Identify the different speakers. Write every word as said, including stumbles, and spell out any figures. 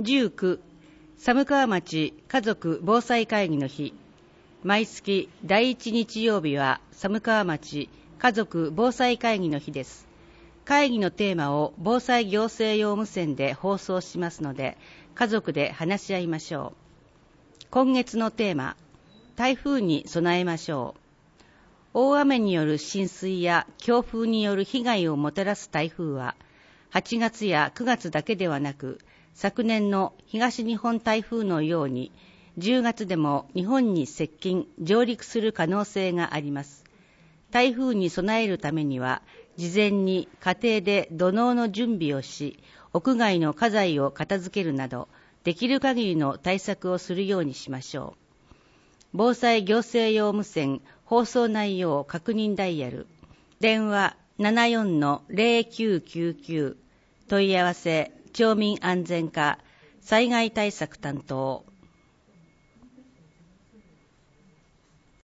Speaker 1: じゅうく、寒川町家族防災会議の日。毎月第一日曜日は寒川町家族防災会議の日です。会議のテーマを防災行政用無線で放送しますので、家族で話し合いましょう。今月のテーマ、台風に備えましょう。大雨による浸水や強風による被害をもたらす台風は、はちがつやくがつだけではなく、昨年の東日本台風のように、じゅうがつでも日本に接近、上陸する可能性があります。台風に備えるためには、事前に家庭で土のうの準備をし、屋外の家財を片付けるなど、できる限りの対策をするようにしましょう。防災行政用無線放送内容確認ダイヤル、電話 ななよんのゼロきゅうきゅうきゅう、問い合わせ町民安全課災害対策担当。